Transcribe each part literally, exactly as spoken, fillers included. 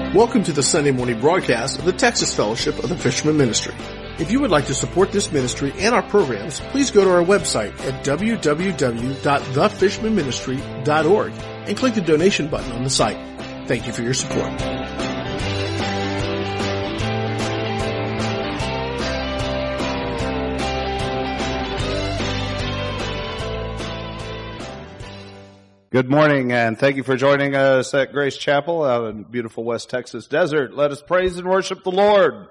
Welcome to the Sunday morning broadcast of the Texas Fellowship of the Fisherman Ministry. If you would like to support this ministry and our programs, please go to our website at w w w dot the fisherman ministry dot org and click the donation button on the site. Thank you for your support. Good morning, and thank you for joining us at Grace Chapel out in beautiful West Texas desert. Let us praise and worship the Lord.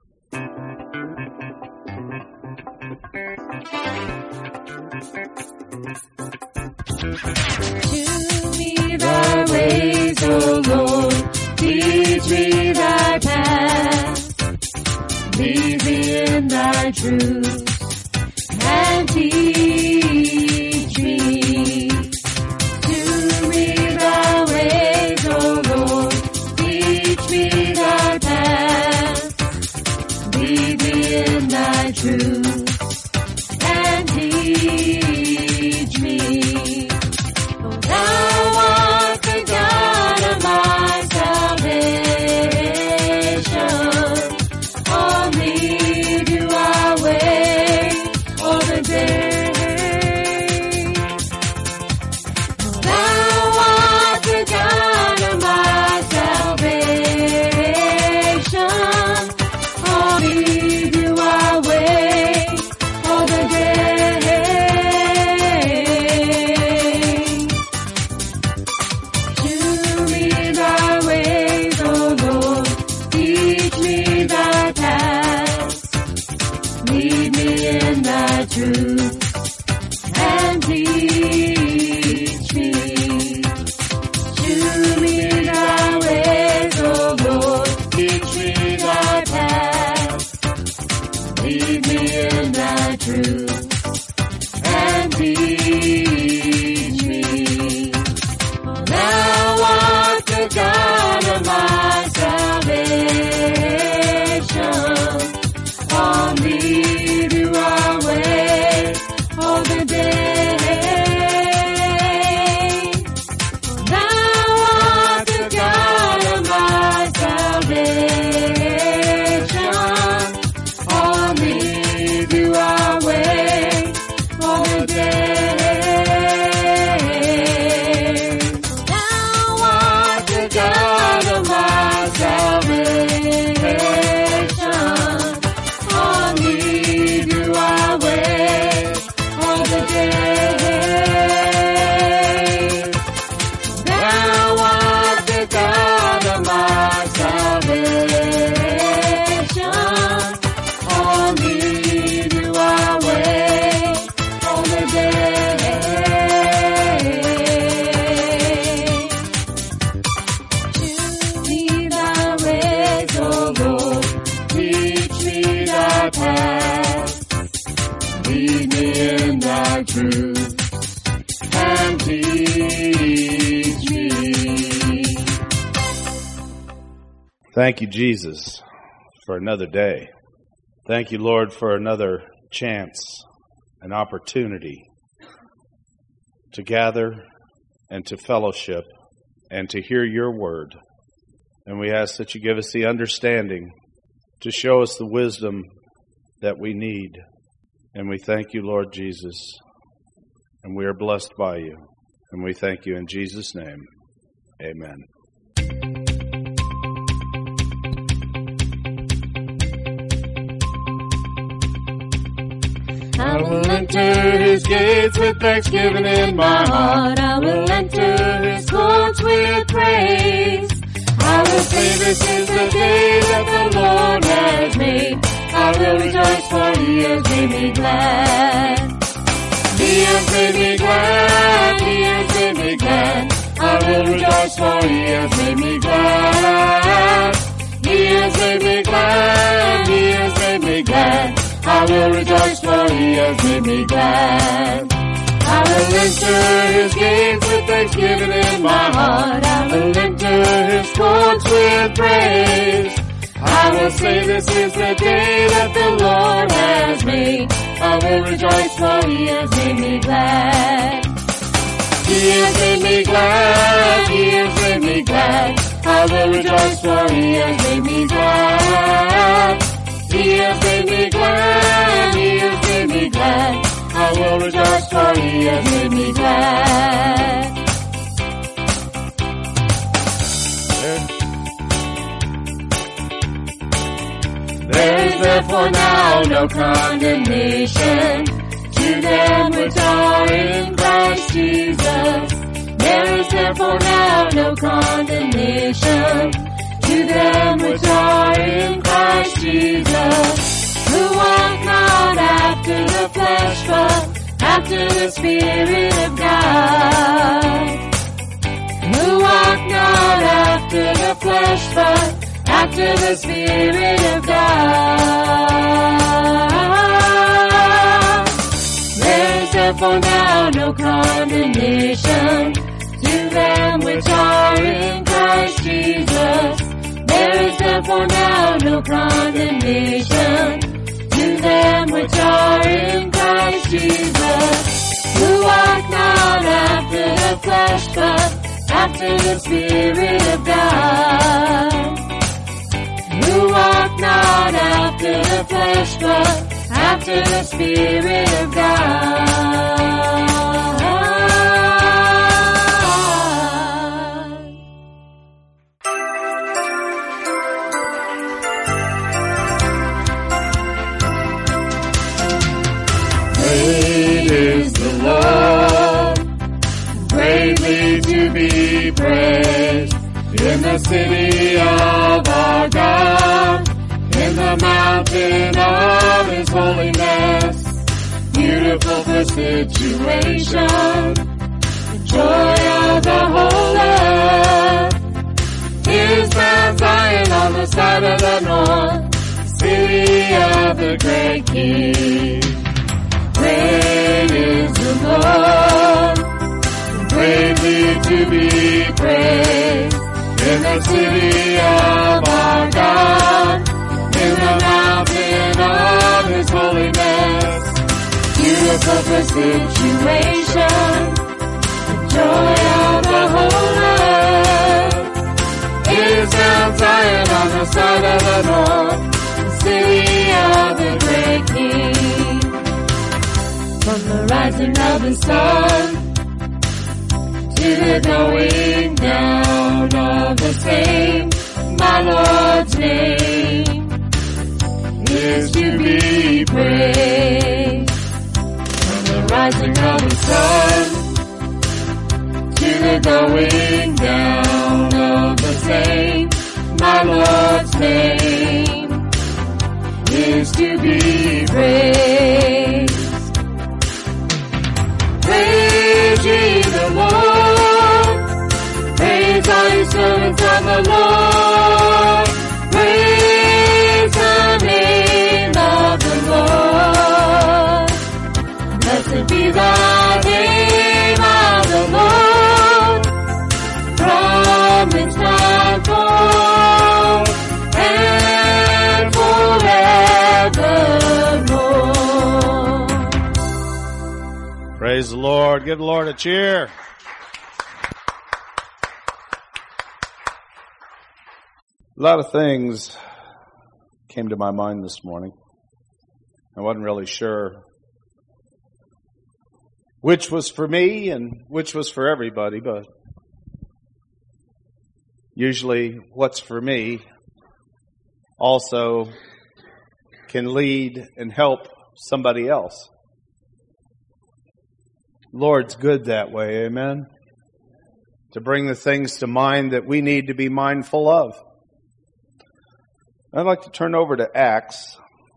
Teach me thy ways, O Lord, teach me thy path, lead me in thy truth, and teach me. Truth and teach me. For thou art the God of my salvation. On thee do I wait all the day. For thou art the God of my salvation. On thee do I wait all the day. Show me thy ways, O Lord, teach me thy paths, lead me in thy truth, and teach me. Show me thy ways, O Lord, teach me thy paths, lead me in thy truth, and teach me. For thou art the God of my salvation. On thee do I wait all the day. For thou art the God of my salvation. On thee do I wait all the day. Thou art the God of my salvation. On thee do I wait all the day. Thou art the God of my salvation. On thee do I wait all the day. Show me thy ways, O Lord, teach me thy paths, lead me in thy truth, and teach me. Thank you, Jesus, for another day. Thank you, Lord, for another chance, an opportunity to gather and to fellowship and to hear your word. And we ask that you give us the understanding to show us the wisdom that we need. And we thank you, Lord Jesus, and we are blessed by you. And we thank you in Jesus' name. Amen. I will enter his gates with thanksgiving in my heart. I will enter his courts with praise. I will say this is the day that the Lord has made. I will rejoice for he has made me glad. He has made me glad. He has made me glad. I will rejoice for he has made me glad. He has made me glad. He has made me glad. I will rejoice for he has made me glad. I will enter his gates with thanksgiving in my heart. I will enter his courts with praise. I will say this is the day that the Lord has made. I will rejoice for he has made me glad. He has made me glad. He has made me glad. I I will rejoice, for he has made me glad. He has made me glad, he has made me glad. I will rejoice, for he has made me glad. There is therefore now no condemnation to them which are in Christ Jesus. There is therefore now no condemnation to them which are in Christ Jesus, who walk not after the flesh, but after the Spirit of God. Who walk not after the flesh, but after the Spirit of God. There is therefore now no condemnation to them which are in Christ Jesus. There is therefore now no condemnation to them which are in Christ Jesus, who walk not after the flesh, but after the Spirit of God. Who walk not after the flesh, but after the Spirit of God. Great is the Lord, greatly to be praised, in the city of our God, in the mountain of his holiness, beautiful for situation, the joy of the whole earth, is Mount Zion on the side of the north, city of the great King. Great is the Lord, greatly to be praised, in the city of our God, in the mountain of his holiness, beautiful for situation, the joy of the whole earth, is Mount Zion on the side of the north, the city of the great King. From the rising of the sun to the going down of the same, my Lord's name is to be praised. From the rising of the sun to the going down of the same, my Lord's name is to be praised. Praise ye the Lord, praise all you servants of the Lord, praise the name of the Lord. Blessed be the name of the Lord, from its time forth and forevermore. Praise the Lord. Give the Lord a cheer. A lot of things came to my mind this morning. I wasn't really sure which was for me and which was for everybody, but usually what's for me also can lead and help somebody else. Lord's good that way, amen? To bring the things to mind that we need to be mindful of. I'd like to turn over to Acts.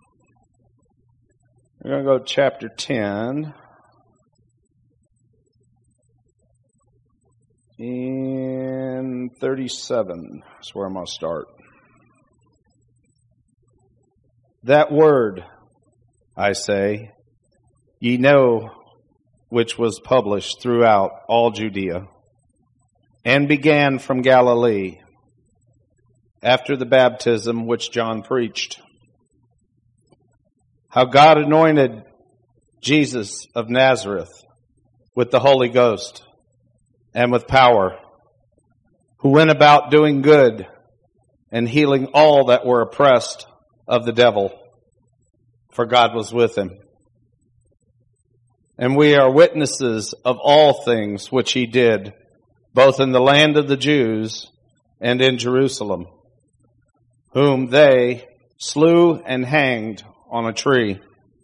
We're going to go to chapter ten. And thirty-seven is where I'm going to start. That word, I say, ye know, which was published throughout all Judea, and began from Galilee, after the baptism which John preached, how God anointed Jesus of Nazareth with the Holy Ghost and with power, who went about doing good and healing all that were oppressed of the devil, for God was with him. And we are witnesses of all things which he did, both in the land of the Jews and in Jerusalem, whom they slew and hanged on a tree.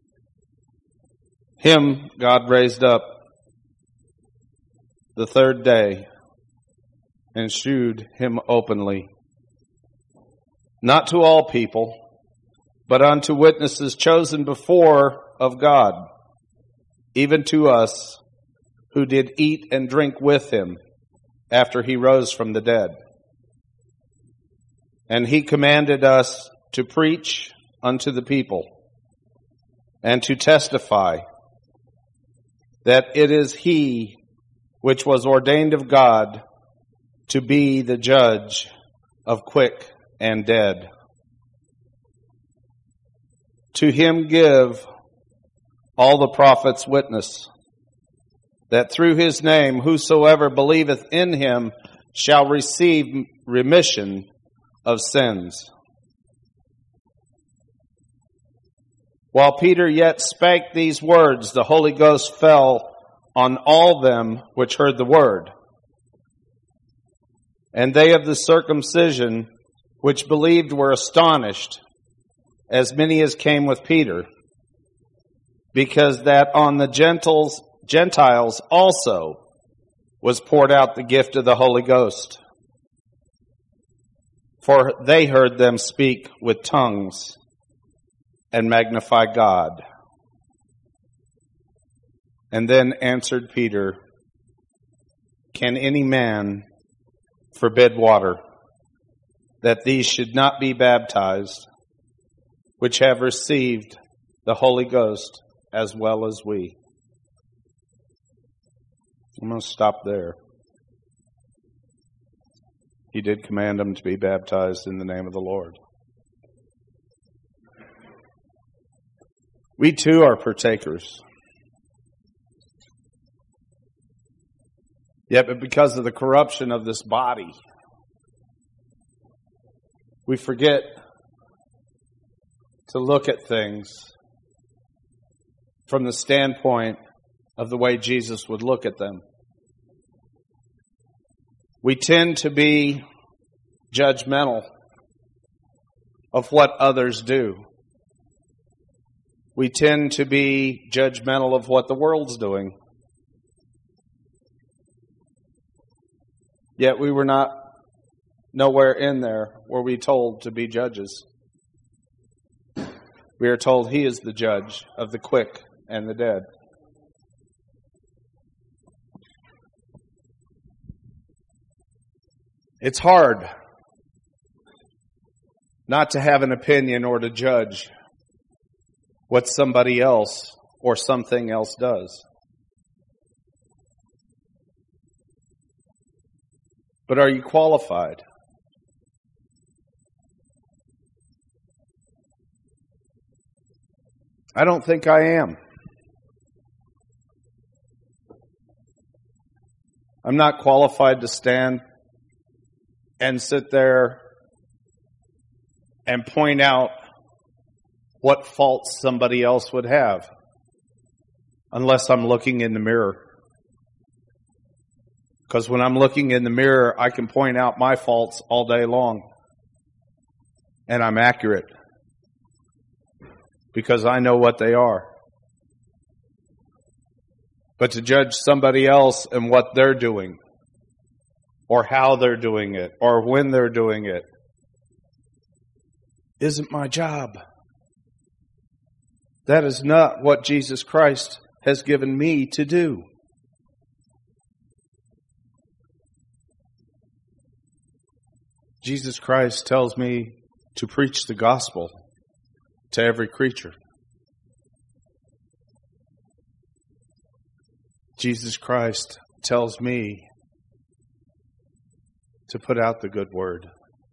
Him God raised up the third day and shewed him openly, not to all people, but unto witnesses chosen before of God, even to us who did eat and drink with him after he rose from the dead. And he commanded us to preach unto the people and to testify that it is he which was ordained of God to be the judge of quick and dead. To him give all the prophets witness, that through his name whosoever believeth in him shall receive remission of sins. While Peter yet spake these words, the Holy Ghost fell on all them which heard the word. And they of the circumcision which believed were astonished, as many as came with Peter, because that on the Gentiles, Gentiles also was poured out the gift of the Holy Ghost. For they heard them speak with tongues and magnify God. And then answered Peter, can any man forbid water, that these should not be baptized, which have received the Holy Ghost as well as we? I'm going to stop there. He did command them to be baptized in the name of the Lord. We too are partakers. Yet, but because of the corruption of this body, we forget to look at things from the standpoint of the way Jesus would look at them. We tend to be judgmental of what others do. We tend to be judgmental of what the world's doing. Yet we were not, nowhere in there were we told to be judges. We are told he is the judge of the quick and the dead. It's hard not to have an opinion or to judge what somebody else or something else does. But are you qualified? I don't think I am. I'm not qualified to stand and sit there and point out what faults somebody else would have, unless I'm looking in the mirror. Because when I'm looking in the mirror, I can point out my faults all day long. And I'm accurate. Because I know what they are. But to judge somebody else and what they're doing, or how they're doing it, or when they're doing it, isn't my job. That is not what Jesus Christ has given me to do. Jesus Christ tells me to preach the gospel to every creature. Jesus Christ tells me to put out the good word.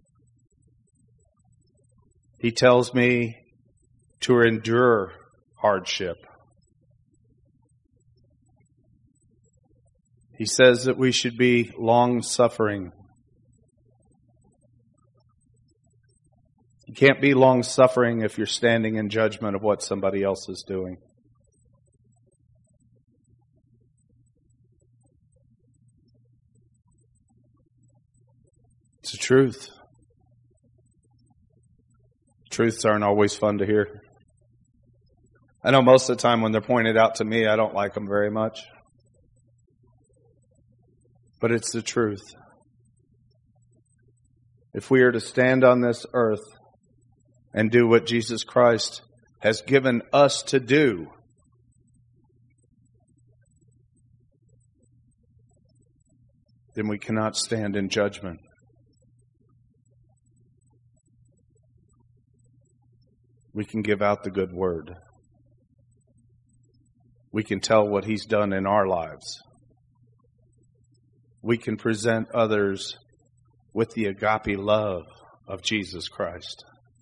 He tells me to endure hardship. He says that we should be long-suffering You can't be long-suffering if you're standing in judgment of what somebody else is doing. It's the truth. Truths aren't always fun to hear. I know most of the time when they're pointed out to me, I don't like them very much. But it's the truth. If we are to stand on this earth and do what Jesus Christ has given us to do, then we cannot stand in judgment. We can give out the good word. We can tell what He's done in our lives. We can present others with the agape love of Jesus Christ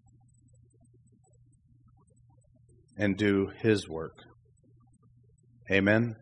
and do His work. Amen.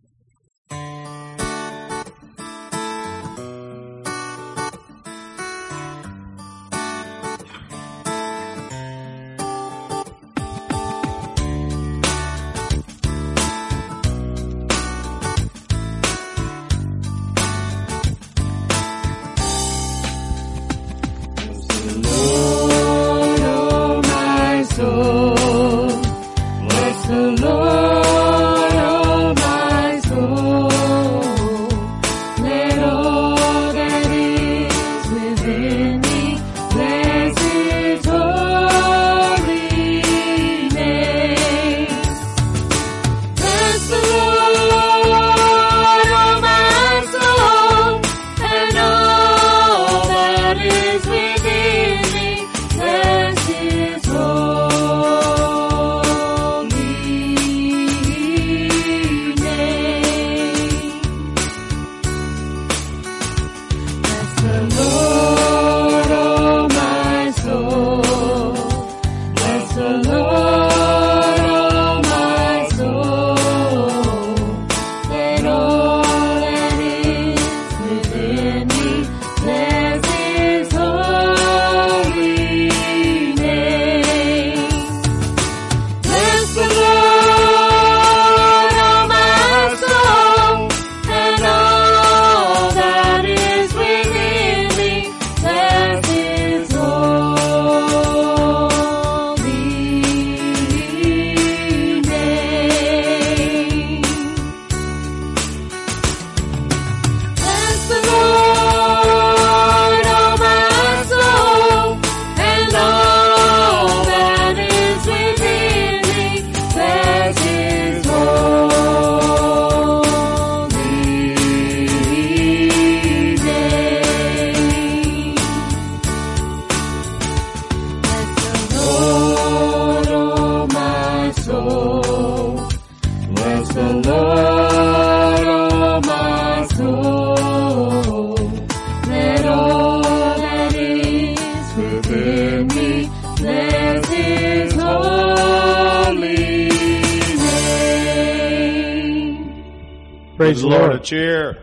Praise the Lord. A cheer.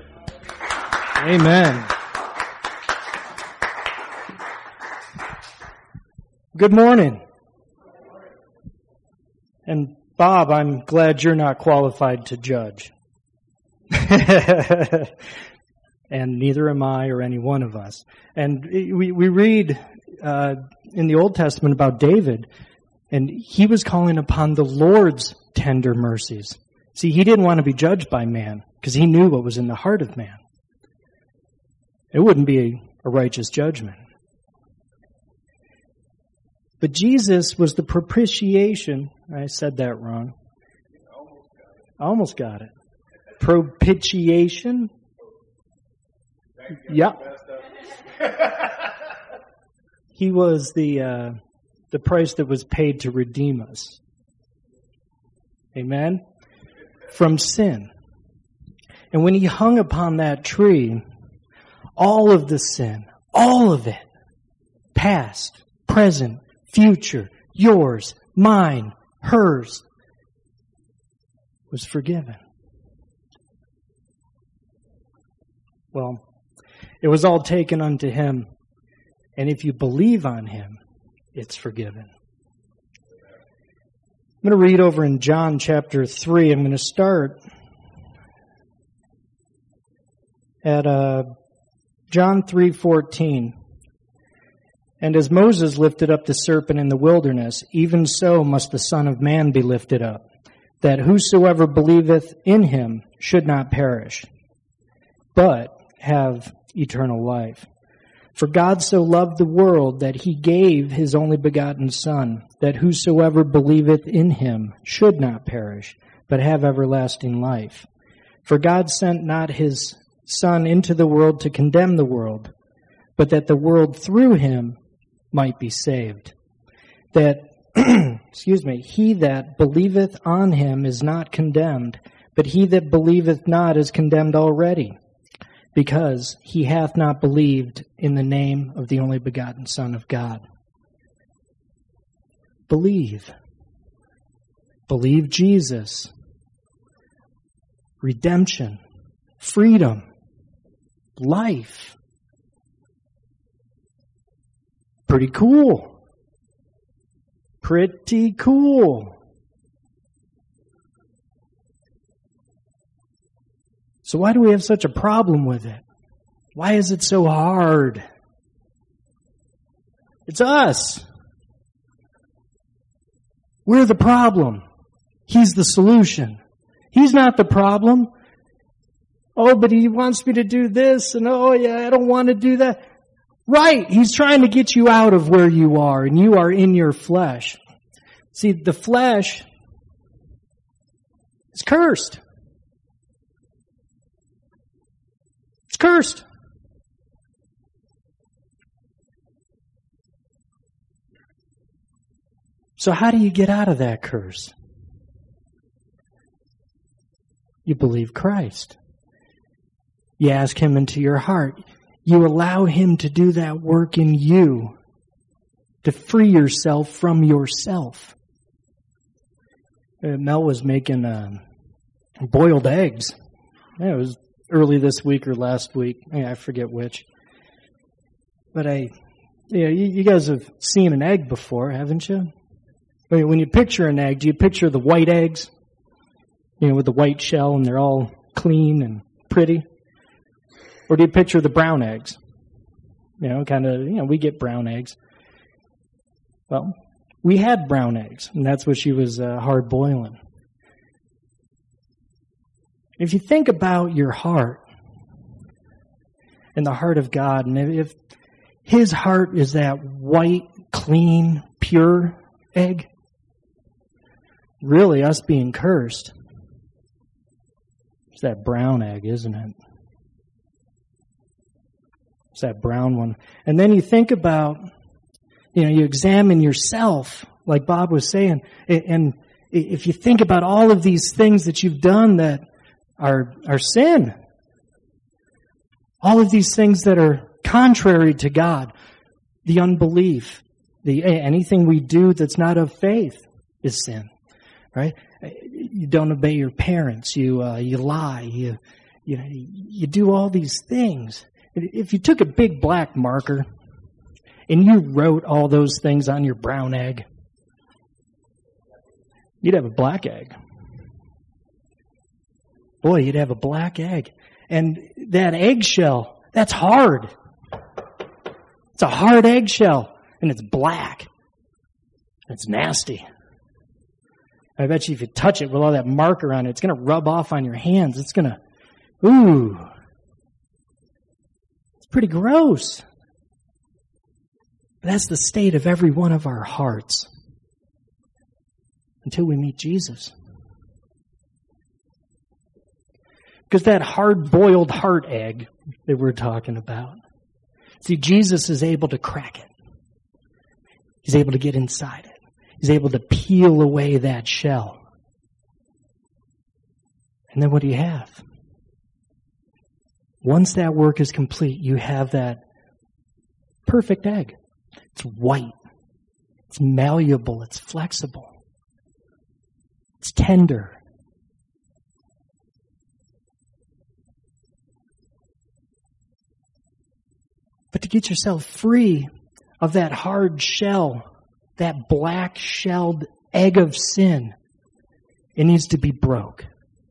Amen. Good morning. And Bob, I'm glad you're not qualified to judge. And neither am I or any one of us. And we, we read uh, in the Old Testament about David, and he was calling upon the Lord's tender mercies. See, he didn't want to be judged by man because he knew what was in the heart of man. It wouldn't be a, a righteous judgment. But Jesus was the propitiation. I said that wrong. I almost got it. Propitiation. Yeah. He was the uh, the price that was paid to redeem us. Amen? From sin. And when he hung upon that tree, all of the sin, all of it, past, present, future, yours, mine, hers, was forgiven. Well, it was all taken unto him. And if you believe on him, it's forgiven. I'm going to read over in John chapter three. I'm going to start at uh, John three fourteen. And as Moses lifted up the serpent in the wilderness, even so must the Son of Man be lifted up, that whosoever believeth in him should not perish, but have eternal life. For God so loved the world that he gave his only begotten Son, that whosoever believeth in him should not perish, but have everlasting life. For God sent not his Son into the world to condemn the world, but that the world through him might be saved. That, excuse me, he that believeth on him is not condemned, but he that believeth not is condemned already, because he hath not believed in the name of the only begotten Son of God. Believe. Believe Jesus. Redemption. Freedom. Life. Pretty cool. Pretty cool. So why do we have such a problem with it? Why is it so hard? It's us. We're the problem. He's the solution. He's not the problem. Oh, but he wants me to do this, and oh yeah, I don't want to do that. Right, he's trying to get you out of where you are, and you are in your flesh. See, the flesh is cursed. It's cursed. So how do you get out of that curse? You believe Christ. You ask him into your heart. You allow him to do that work in you, to free yourself from yourself. Uh, Mel was making uh, boiled eggs. Yeah, it was early this week or last week. Yeah, I forget which. But I, yeah, you, you guys have seen an egg before, haven't you? I mean, when you picture an egg, do you picture the white eggs? You know, with the white shell and they're all clean and pretty? Or do you picture the brown eggs? You know, kind of, you know, we get brown eggs. Well, we had brown eggs, and that's what she was uh, hard boiling. If you think about your heart and the heart of God, and if his heart is that white, clean, pure egg, really us being cursed, it's that brown egg, isn't it? It's that brown one. And then you think about, you know, you examine yourself, like Bob was saying, and if you think about all of these things that you've done that are, are sin, all of these things that are contrary to God, the unbelief, the anything we do that's not of faith is sin, right? You don't obey your parents, you uh, you lie, you you know, you do all these things. If you took a big black marker and you wrote all those things on your brown egg, you'd have a black egg. Boy, you'd have a black egg. And that eggshell, that's hard. It's a hard eggshell, and it's black. It's nasty. I bet you if you touch it with all that marker on it, it's going to rub off on your hands. It's going to, ooh. Pretty gross. But that's the state of every one of our hearts until we meet Jesus. Because that hard-boiled heart egg that we're talking about, see, Jesus is able to crack it. He's able to get inside it. He's able to peel away that shell. And then what do you have? Once that work is complete, you have that perfect egg. It's white. It's malleable. It's flexible. It's tender. But to get yourself free of that hard shell that black-shelled egg of sin, it needs to be broke.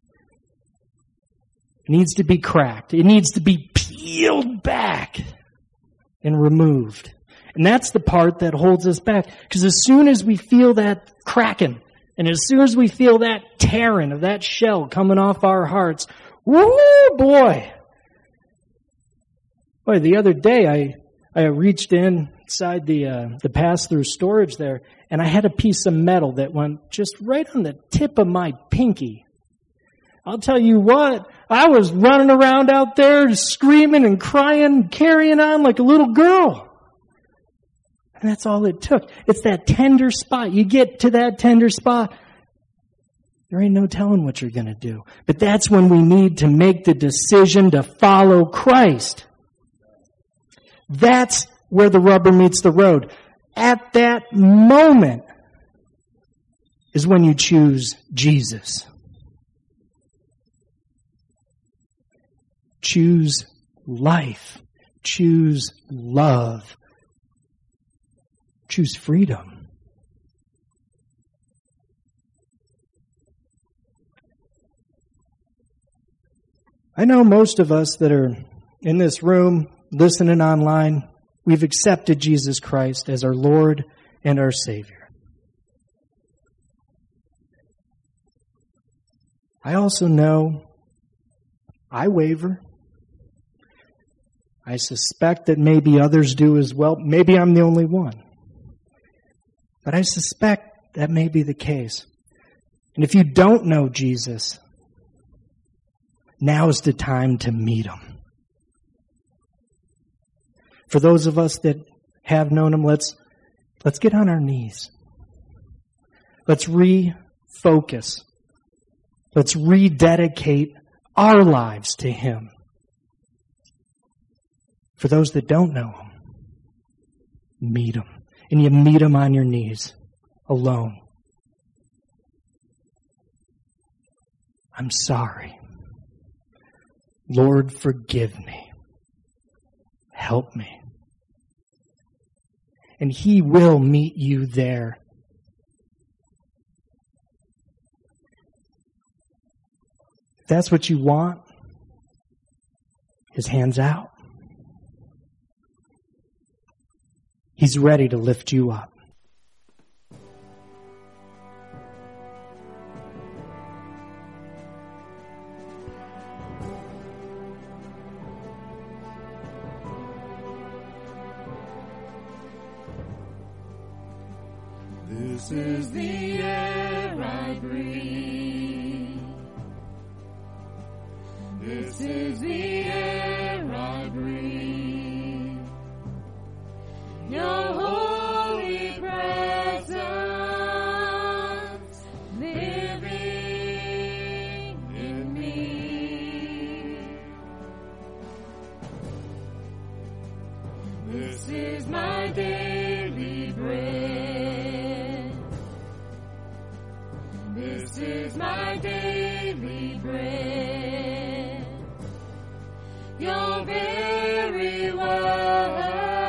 It needs to be cracked. It needs to be peeled back and removed. And that's the part that holds us back. Because as soon as we feel that cracking, and as soon as we feel that tearing of that shell coming off our hearts, woo, boy. Boy, the other day I I reached inside the uh, the pass-through storage there, and I had a piece of metal that went just right on the tip of my pinky. I'll tell you what, I was running around out there screaming and crying, carrying on like a little girl. And that's all it took. It's that tender spot. You get to that tender spot, there ain't no telling what you're going to do. But that's when we need to make the decision to follow Christ. That's where the rubber meets the road. At that moment is when you choose Jesus. Choose life. Choose love. Choose freedom. I know most of us that are in this room, listening online, we've accepted Jesus Christ as our Lord and our Savior. I also know I waver. I suspect that maybe others do as well. Maybe I'm the only one. But I suspect that may be the case. And if you don't know Jesus, now is the time to meet Him. For those of us that have known Him, let's, let's get on our knees. Let's refocus. Let's rededicate our lives to Him. For those that don't know Him, meet Him. And you meet Him on your knees, alone. I'm sorry. Lord, forgive me. Help me. And He will meet you there. If that's what you want, His hand's out. He's ready to lift you up. This is the air I breathe. This is the air I breathe. Your holy presence living in me. This is my daily bread. This is my daily bread. Your very word.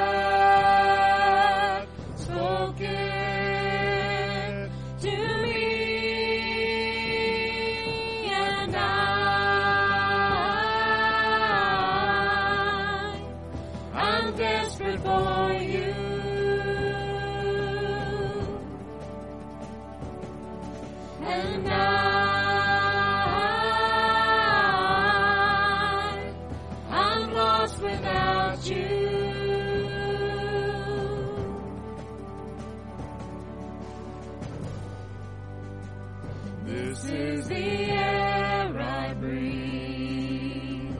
This is the air I breathe.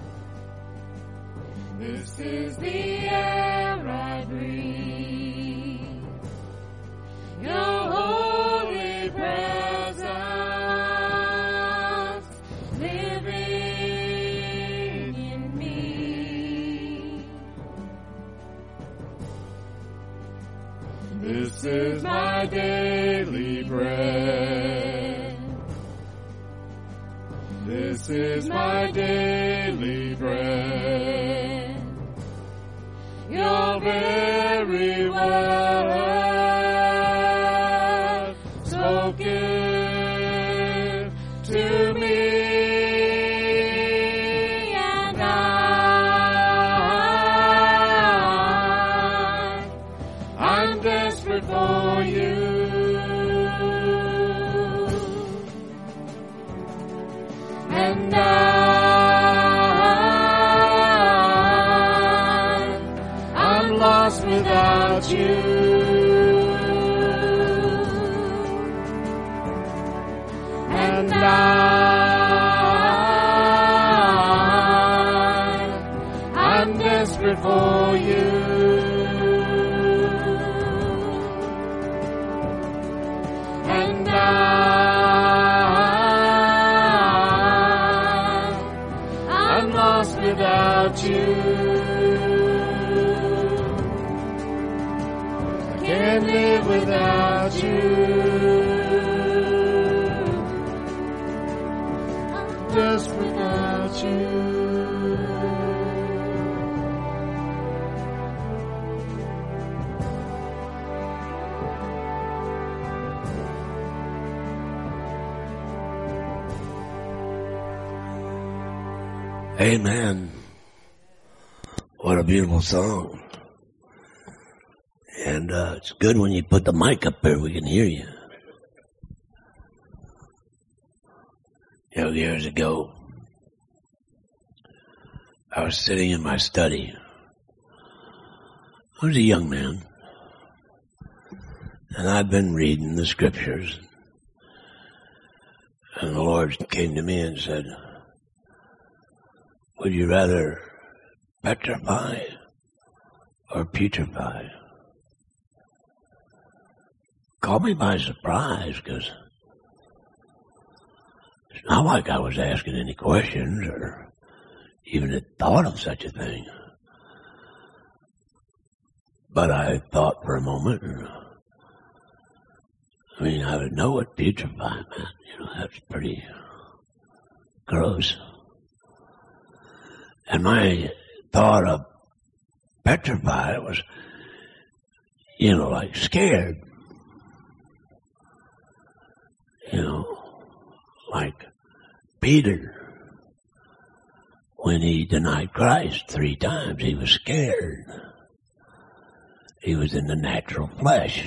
This is the air I breathe. Your holy presence living in me. This is my daily bread. This is my daily bread. Your very word lost without you. And I, I'm desperate for you. And I, I'm lost without you. I can't live without you. Just without you. Amen. What a beautiful song. And uh, it's good when you put the mic up there, we can hear you. You know, years ago, I was sitting in my study. I was a young man, and I'd been reading the scriptures, and the Lord came to me and said, would you rather petrify or putrefy? Caught me by surprise, because it's not like I was asking any questions or even had thought of such a thing. But I thought for a moment, and I mean, I would know what putrefy meant. You know, that's pretty gross. And my thought of petrify was, you know, like scared. You know, like Peter, when he denied Christ three times, he was scared. He was in the natural flesh.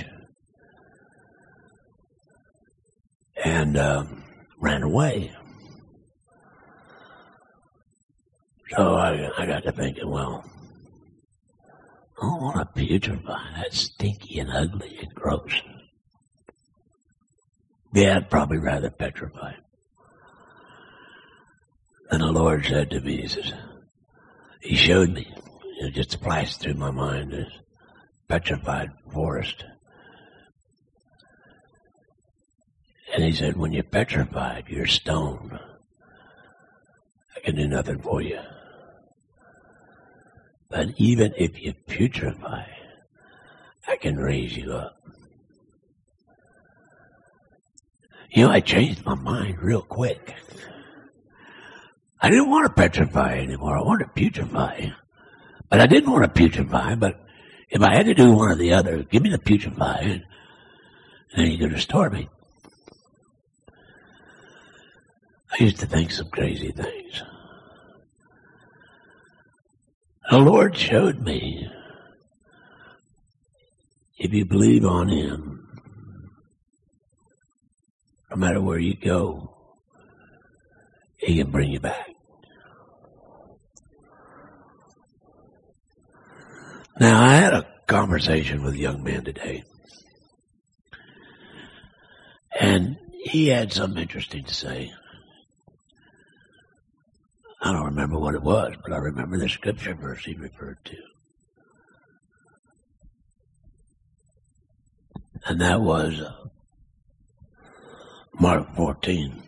And uh, ran away. So I, I got to thinking, well, I don't want to putrefy. That's stinky and ugly and gross. Yeah, I'd probably rather petrify. And the Lord said to me, he says, he showed me, it just flashed through my mind, this petrified forest. And he said, when you're petrified, you're stone. I can do nothing for you. But even if you putrefy, I can raise you up. You know, I changed my mind real quick. I didn't want to petrify anymore. I wanted to putrefy. But I didn't want to putrefy, but if I had to do one or the other, give me the putrefy, and then you could restore me. I used to think some crazy things. The Lord showed me, if you believe on Him, no matter where you go, He can bring you back. Now, I had a conversation with a young man today, and he had something interesting to say. I don't remember what it was, but I remember the scripture verse he referred to. And that was uh, Mark fourteen,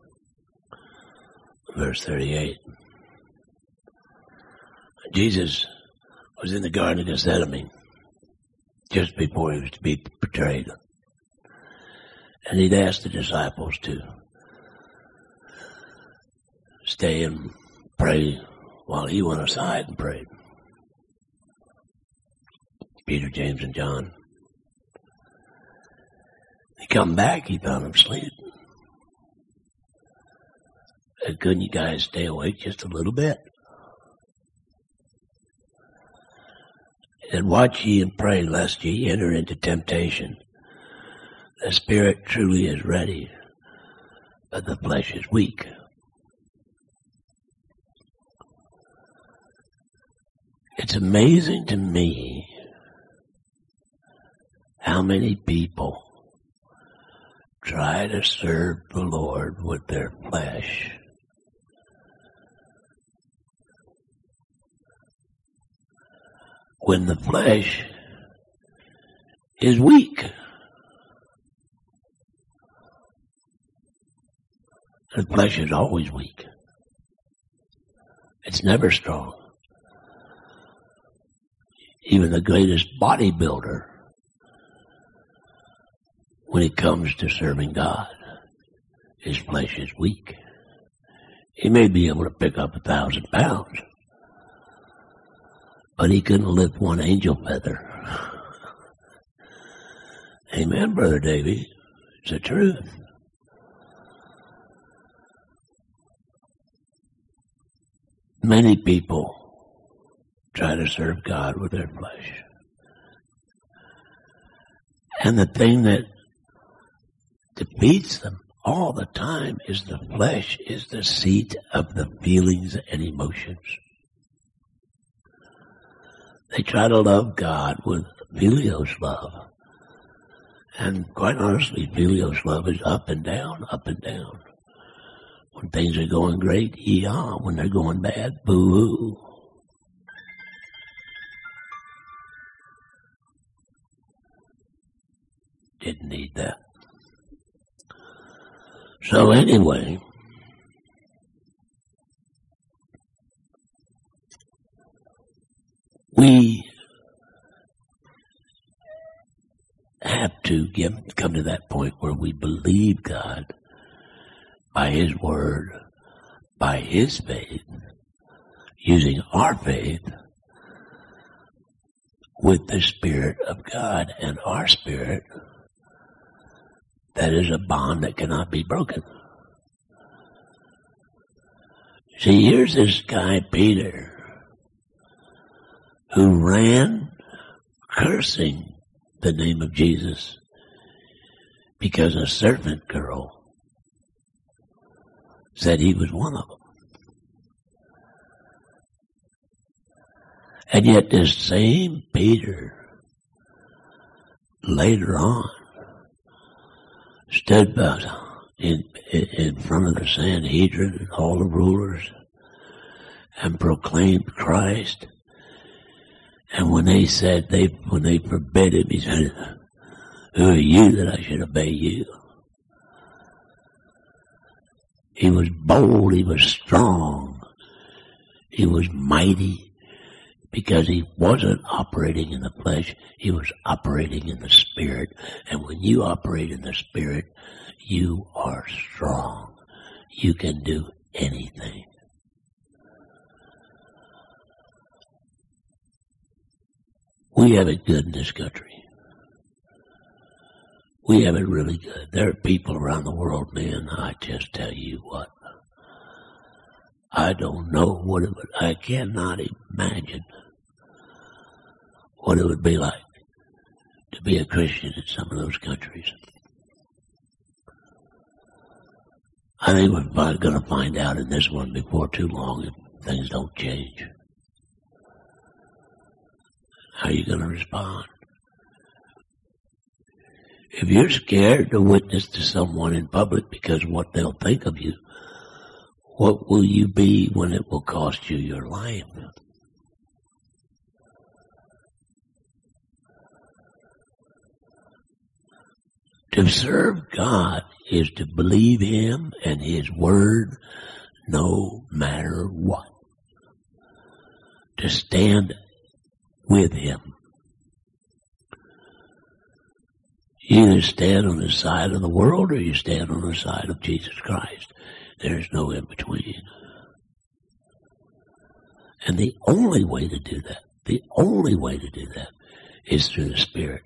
verse thirty-eight. Jesus was in the Garden of Gethsemane just before he was to be betrayed. And he'd asked the disciples to stay and pray while he went aside and prayed. Peter, James, and John. He come back, he found them sleeping. Said, couldn't you guys stay awake just a little bit? He said, watch ye and pray lest ye enter into temptation. The spirit truly is ready, but the flesh is weak. It's amazing to me How many people try to serve the Lord with their flesh? When the flesh is weak. The flesh is always weak. It's never strong. Even the greatest bodybuilder, when it comes to serving God, his flesh is weak. He may be able to pick up a thousand pounds, but he couldn't lift one angel feather. Amen, Brother Davy. It's the truth. Many people try to serve God with their flesh. And the thing that defeats them all the time is the flesh is the seat of the feelings and emotions. They try to love God with Philios love. And quite honestly, Philios love is up and down, up and down. When things are going great, yee-haw. When they're going bad, boo-hoo. Didn't need that. So anyway, we have to give, come to that point where we believe God by His Word, by His faith, using our faith with the Spirit of God and our spirit. That is a bond that cannot be broken. See, here's this guy, Peter, who ran cursing the name of Jesus because a servant girl said he was one of them. And yet this same Peter later on stood in, in front of the Sanhedrin and all the rulers and proclaimed Christ. And when they said, they when they forbid him, he said, "Who are you that I should obey you?" He was bold, he was strong, he was mighty, because he wasn't operating in the flesh, he was operating in the Spirit. And when you operate in the Spirit, you are strong. You can do anything. We have it good in this country. We have it really good. There are people around the world, man, I just tell you what. I don't know what it would, I cannot imagine what it would be like to be a Christian in some of those countries. I think we're going to find out in this one before too long if things don't change. How are you going to respond? If you're scared to witness to someone in public because of what they'll think of you, what will you be when it will cost you your life? To serve God is to believe Him and His Word no matter what. To stand with Him. You either stand on the side of the world or you stand on the side of Jesus Christ. There's no in between. And the only way to do that, the only way to do that is through the Spirit.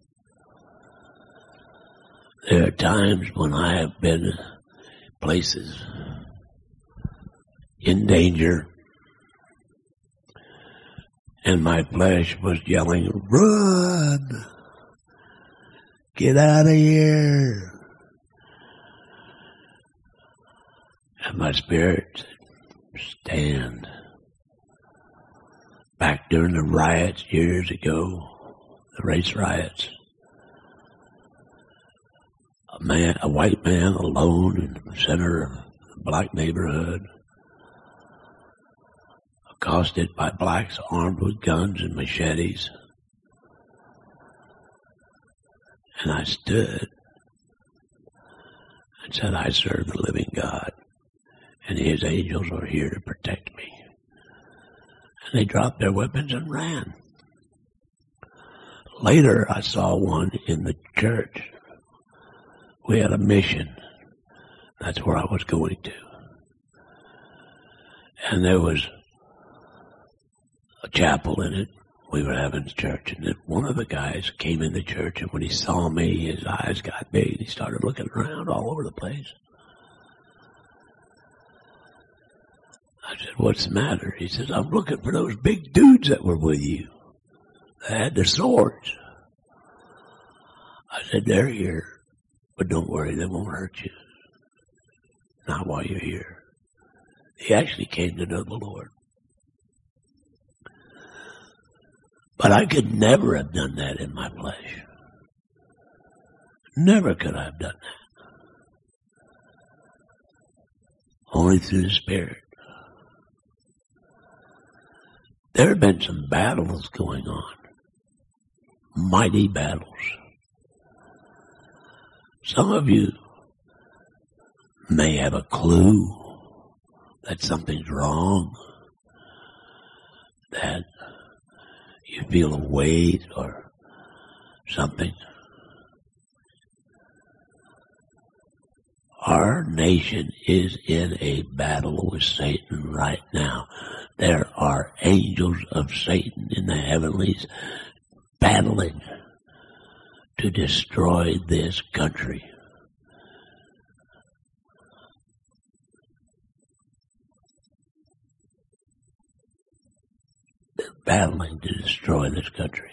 There are times when I have been places in danger and my flesh was yelling, "Run! Get out of here!" And my spirit said, "Stand." Back during the riots years ago, the race riots, a man, a white man alone in the center of a black neighborhood, accosted by blacks armed with guns and machetes. And I stood and said, I serve the living God, and his angels are here to protect me. And they dropped their weapons and ran. Later, I saw one in the church. We had a mission. That's where I was going to. And there was a chapel in it. We were having church, and then one of the guys came in the church, and when he saw me, his eyes got big, and he started looking around all over the place. I said, what's the matter? He says, I'm looking for those big dudes that were with you. They had the swords. I said, they're here, but don't worry, they won't hurt you. Not while you're here. He actually came to know the Lord. But I could never have done that in my flesh. Never could I have done that. Only through the Spirit. There have been some battles going on. Mighty battles. Some of you may have a clue that something's wrong, that you feel a weight or something. Our nation is in a battle with Satan right now. There are angels of Satan in the heavenlies battling to destroy this country. They're battling to destroy this country.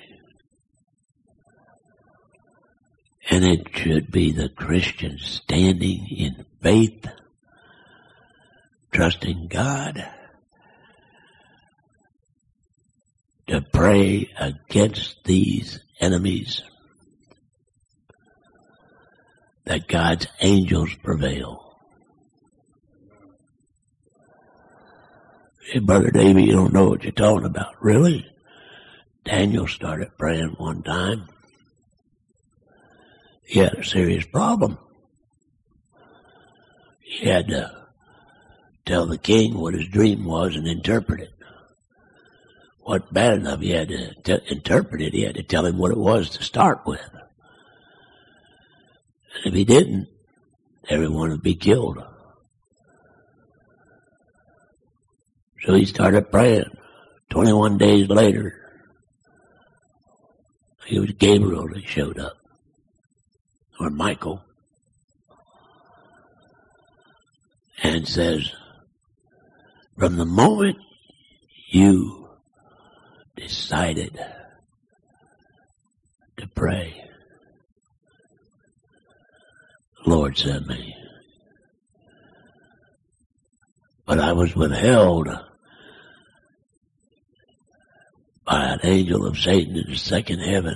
And it should be the Christians standing in faith, trusting God, to pray against these enemies, that God's angels prevail. Hey, Brother Davey, you don't know what you're talking about. Really? Daniel started praying one time. He had a serious problem. He had to tell the king what his dream was and interpret it. Wasn't bad enough he had to t- interpret it, he had to tell him what it was to start with. And if he didn't, everyone would be killed. So he started praying. Twenty-one days later, it was Gabriel that showed up. Or Michael. And says, from the moment you decided to pray, the Lord sent me. But I was withheld by an angel of Satan in the second heaven.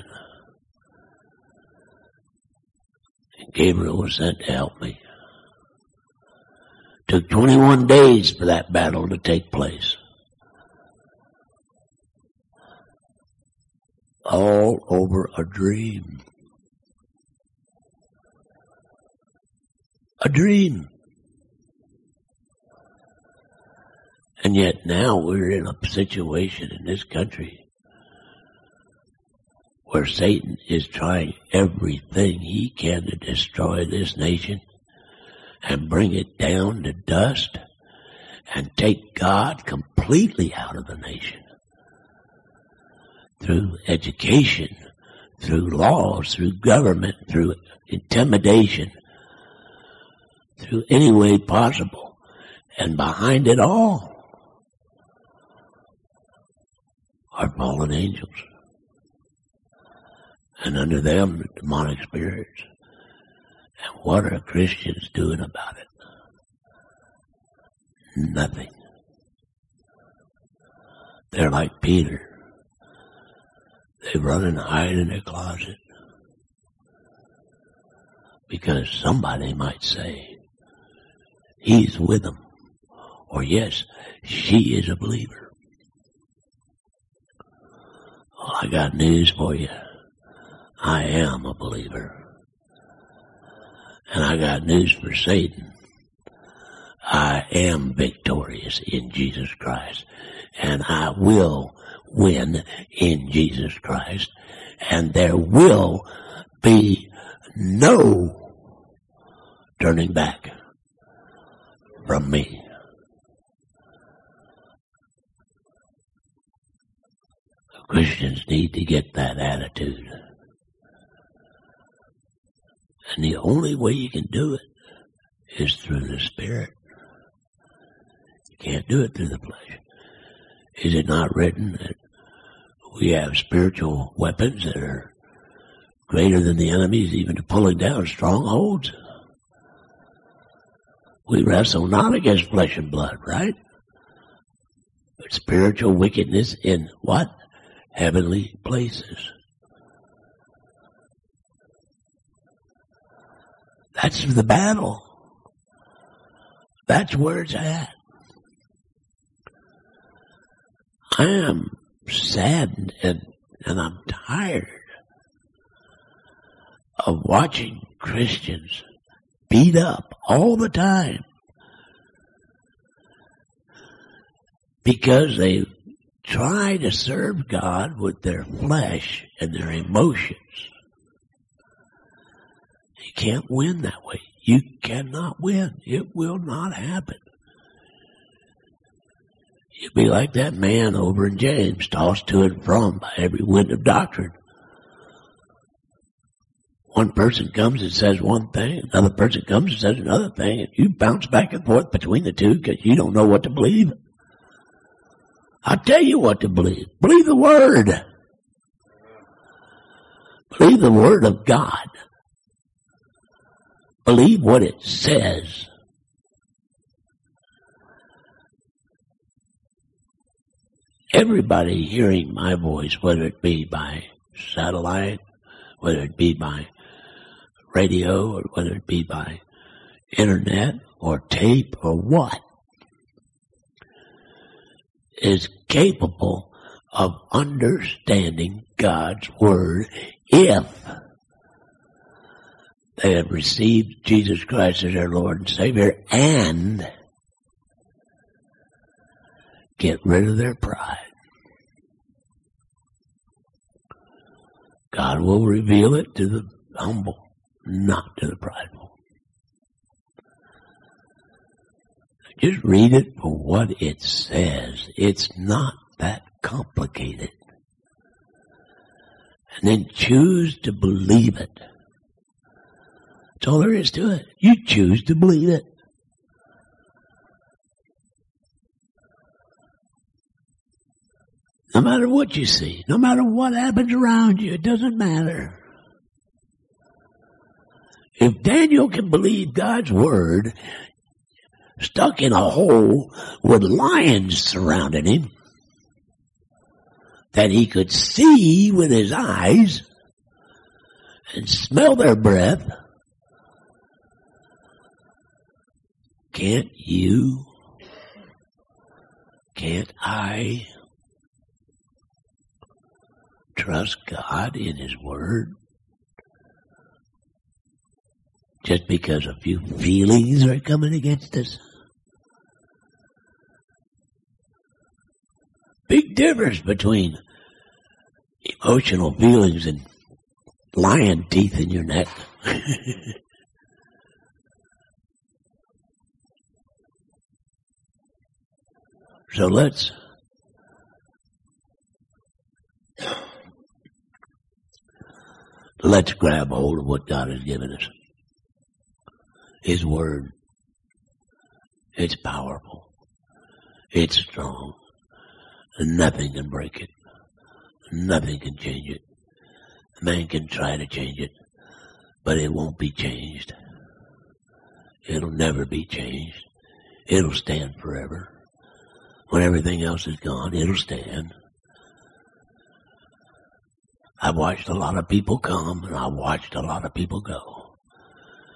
And Gabriel was sent to help me. Took twenty-one days for that battle to take place. All over a dream. A dream. And yet now we're in a situation in this country where Satan is trying everything he can to destroy this nation and bring it down to dust and take God completely out of the nation. Through education, through laws, through government, through intimidation, through any way possible. And behind it all are fallen angels. And under them, the demonic spirits. And what are Christians doing about it? Nothing. They're like Peter. They run and hide in their closet. Because somebody might say, he's with them. Or yes, she is a believer. Well, I got news for you. I am a believer. And I got news for Satan. I am victorious in Jesus Christ. And I will win in Jesus Christ. And there will be no turning back from me. Christians need to get that attitude. And the only way you can do it is through the Spirit. You can't do it through the flesh. Is it not written that we have spiritual weapons that are greater than the enemies, even to pulling down strongholds? We wrestle not against flesh and blood, right? But spiritual wickedness in what? Heavenly places. That's the battle. That's where it's at. I am saddened and, and I'm tired of watching Christians beat up all the time because they try to serve God with their flesh and their emotions. You can't win that way. You cannot win. It will not happen. You'll be like that man over in James, tossed to and from by every wind of doctrine. One person comes and says one thing, another person comes and says another thing, and you bounce back and forth between the two because you don't know what to believe. I'll tell you what to believe. Believe the Word. Believe the Word of God. Believe what it says. Everybody hearing my voice, whether it be by satellite, whether it be by radio, or whether it be by internet or tape or what, is capable of understanding God's Word if they have received Jesus Christ as their Lord and Savior and get rid of their pride. God will reveal it to the humble, not to the prideful. Just read it for what it says. It's not that complicated. And then choose to believe it. That's all there is to it. You choose to believe it. No matter what you see, no matter what happens around you, it doesn't matter. If Daniel can believe God's Word, stuck in a hole with lions surrounding him, that he could see with his eyes and smell their breath, can't you? Can't I trust God in His Word? Just because a few feelings are coming against us? Big difference between emotional feelings and lion teeth in your neck. So let's let's grab hold of what God has given us. His Word. It's powerful. It's strong. And nothing can break it. Nothing can change it. Man can try to change it, but it won't be changed. It'll never be changed. It'll stand forever. When everything else is gone, it'll stand. I've watched a lot of people come, and I've watched a lot of people go.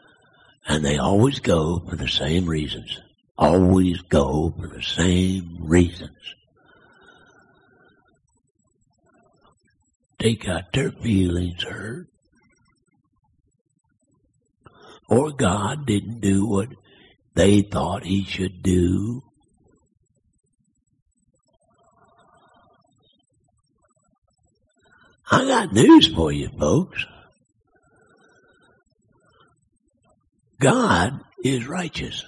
And they always go for the same reasons. Always go for the same reasons. They got their feelings hurt. Or God didn't do what they thought he should do. I got news for you, folks. God is righteous.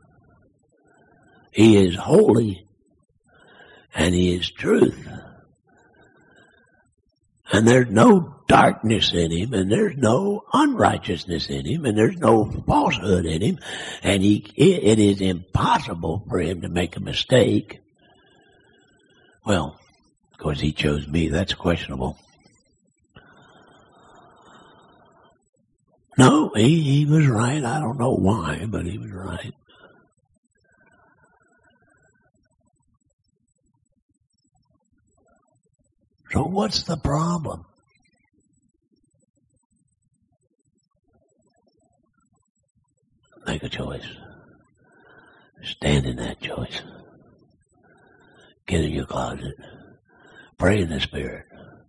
He is holy. And he is truth. And there's no darkness in him, and there's no unrighteousness in him, and there's no falsehood in him, and he, it is impossible for him to make a mistake. Well, of course he chose me, that's questionable. No, he, he was right. I don't know why, but he was right. So what's the problem? Make a choice. Stand in that choice. Get in your closet. Pray in the Spirit.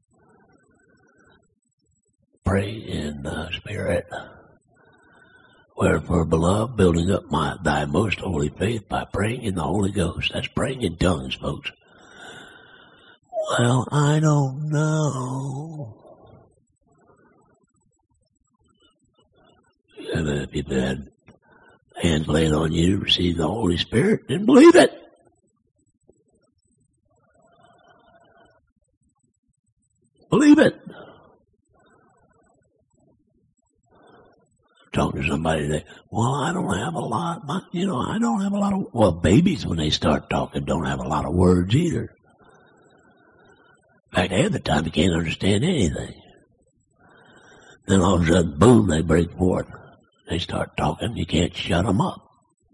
Pray in the Spirit. Wherefore, beloved, building up my thy most holy faith by praying in the Holy Ghost. That's praying in tongues, folks. Well, I don't know. And if you've had hands laid on you to receive the Holy Spirit, then believe it. Believe it. Talking to somebody today, well, I don't have a lot, my, you know, I don't have a lot of, well, babies when they start talking don't have a lot of words either. In fact, half the time you can't understand anything. Then all of a sudden, boom, they break forth. They start talking, you can't shut them up.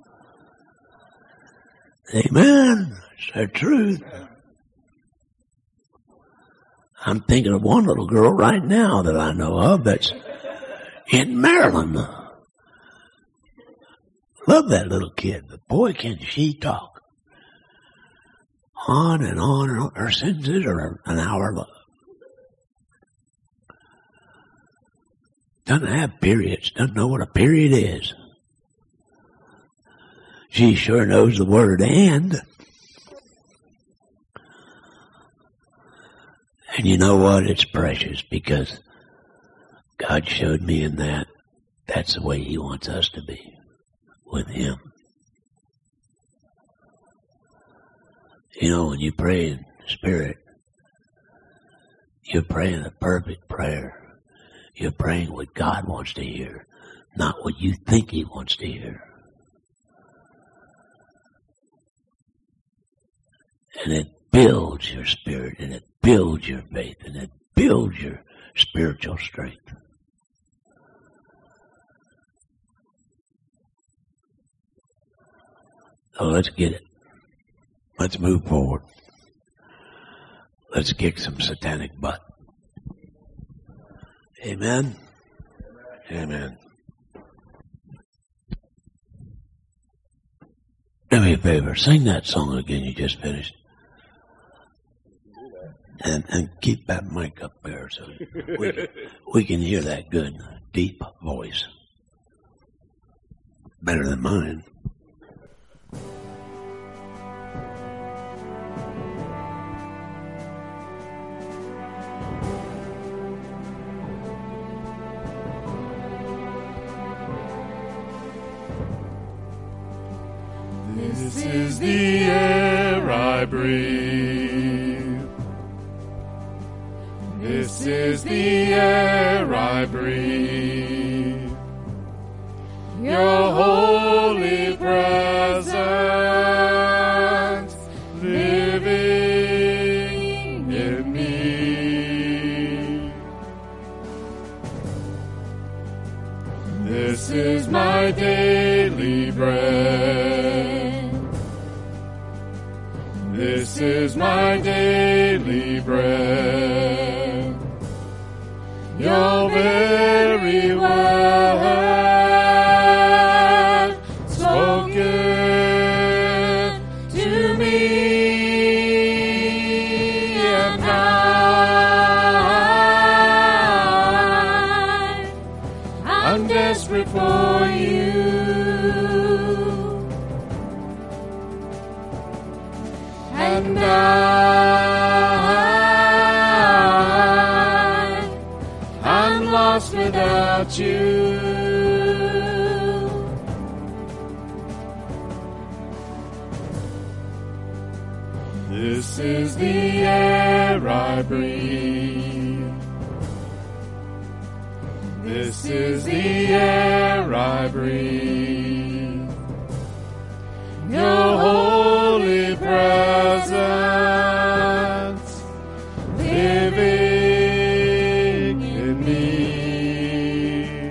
Amen. It's the truth. I'm thinking of one little girl right now that I know of that's in Maryland. Love that little kid, but boy, can she talk. On and on and on. Her sentences are an hour long. Doesn't have periods. Doesn't know what a period is. She sure knows the word and. And you know what? It's precious because God showed me in that that's the way he wants us to be with him. You know, when you pray in the Spirit, you're praying a perfect prayer. You're praying what God wants to hear, not what you think he wants to hear. And it builds your spirit, and it builds your faith, and it builds your spiritual strength. So let's get it. Let's move forward. Let's kick some satanic butt. Amen? Amen. Do me a favor. Sing that song again you just finished. And, and keep that mic up there so we can, we can hear that good, deep voice. Better than mine. This is the air I breathe. This is the air I breathe. Your holy presence living in me. This is my daily bread. This is my daily bread. Your very word lost without you. This is the air I breathe. This is the air I breathe. Your holy presence living in me.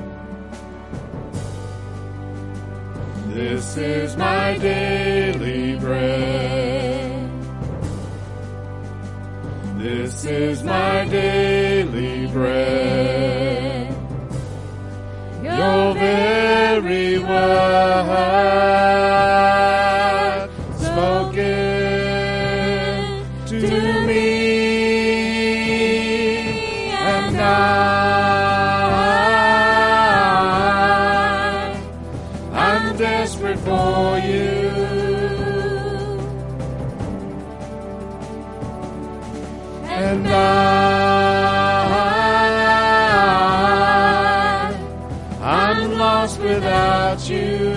This is my daily bread. This is my daily bread. Your very word spoken to me, and I, I'm desperate for you. And I, I'm lost without you.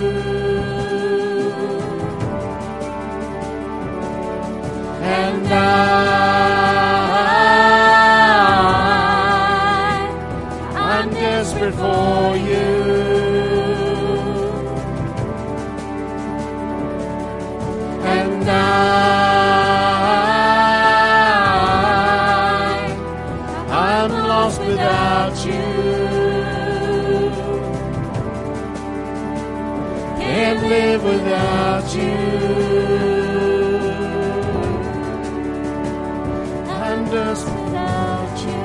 And I, I'm desperate for you. And I, without you, can't live without you. I'm just without you.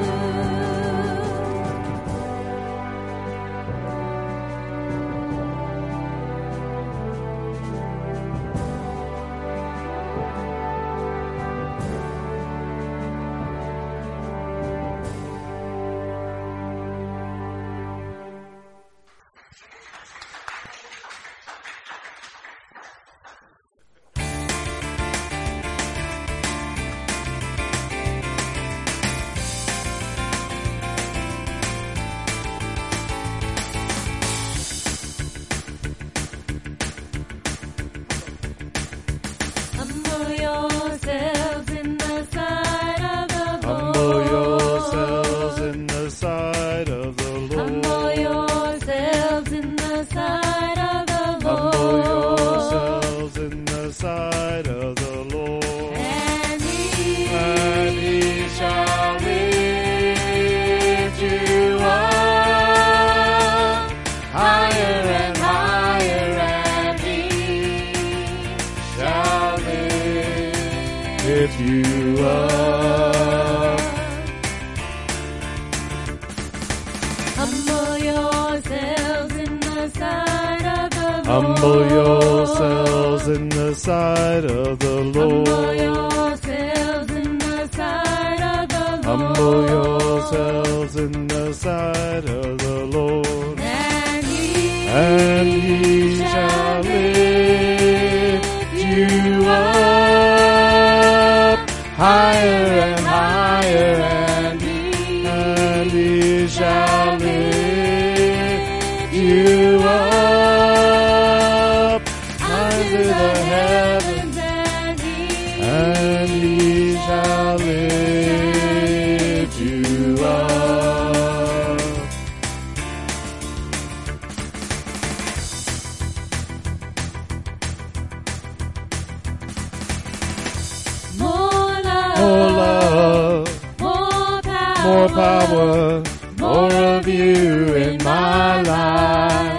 Humble yourselves in the sight of the Lord. Humble yourselves in the sight of the Lord. Humble yourselves in the sight of the Lord. And he, and he shall lift you up higher and higher, and he, and he shall lift you up to the heavens, and he, and he shall lift you up. More love, more love, more power, more power, more of you in my life.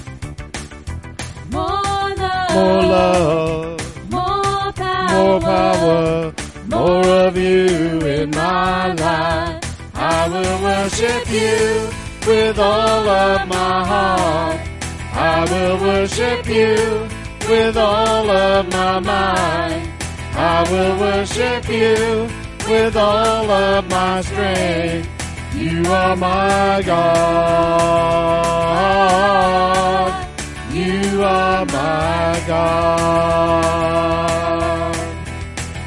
More love, more power, more power, more of you in my life. I will worship you with all of my heart. I will worship you with all of my mind. I will worship you with all of my strength. You are my God. You are my God.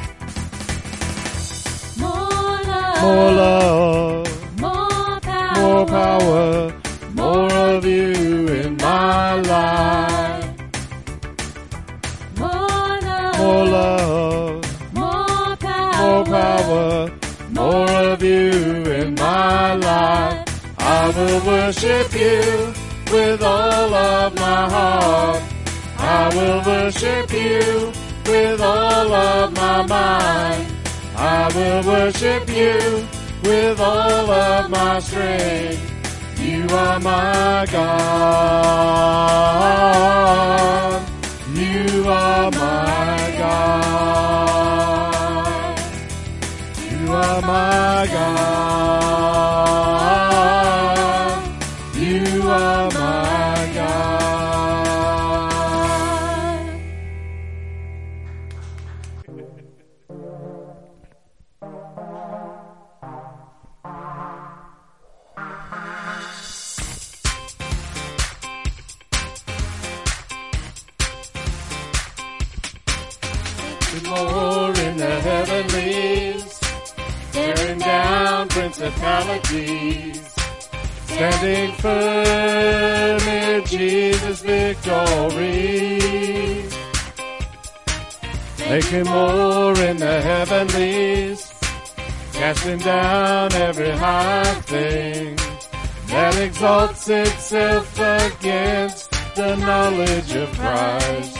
More love, more love, more power, more more power, more of you in my life. More love, More love, more power, more power, more of you in my life. I will worship you with all of my heart. I will worship you with all of my mind. I will worship you with all of my strength. You are my God. You are my God. You are my God. You are my God. More in the heavenlies, tearing down principalities, standing firm in Jesus' victory. Making more in the heavenlies, casting down every high thing that exalts itself against the knowledge of Christ.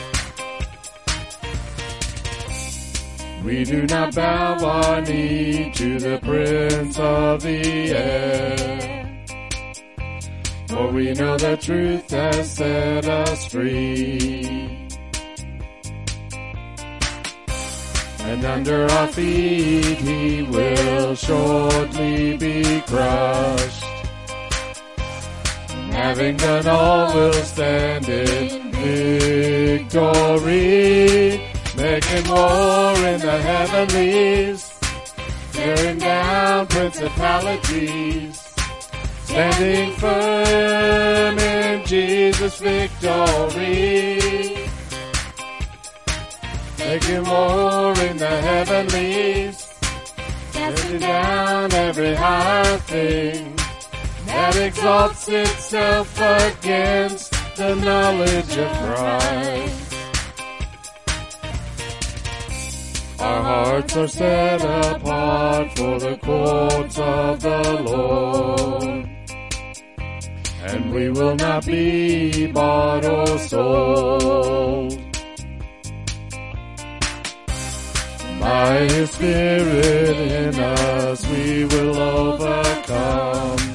We do not bow our knee to the prince of the air, for we know that truth has set us free. And under our feet he will shortly be crushed. And having done all, will stand in victory. Making war in the heavenlies, tearing down principalities, standing firm in Jesus' victory. Making war in the heavenlies, casting down every high thing that exalts itself against the knowledge of Christ. Our hearts are set apart for the courts of the Lord, and we will not be bought or sold. By His Spirit in us we will overcome,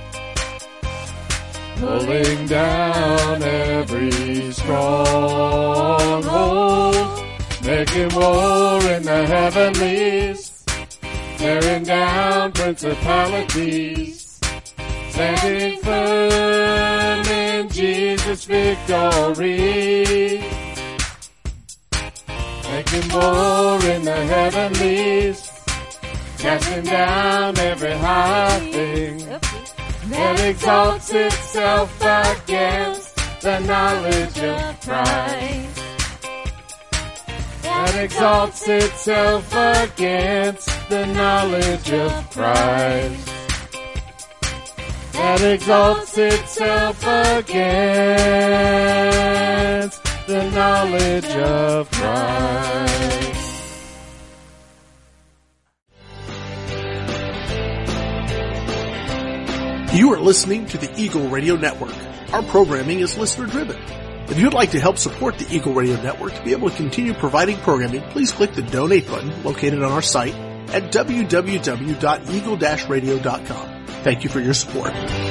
pulling down every stronghold. Making war in the heavenlies, tearing down principalities, standing firm in Jesus' victory. Making war in the heavenlies, casting down every high thing that exalts itself against the knowledge of Christ. That exalts itself against the knowledge of Christ. That exalts itself against the knowledge of Christ. You are listening to the Eagle Radio Network. Our programming is listener driven. If you'd like to help support the Eagle Radio Network to be able to continue providing programming, please click the donate button located on our site at w w w dot eagle dash radio dot com. Thank you for your support.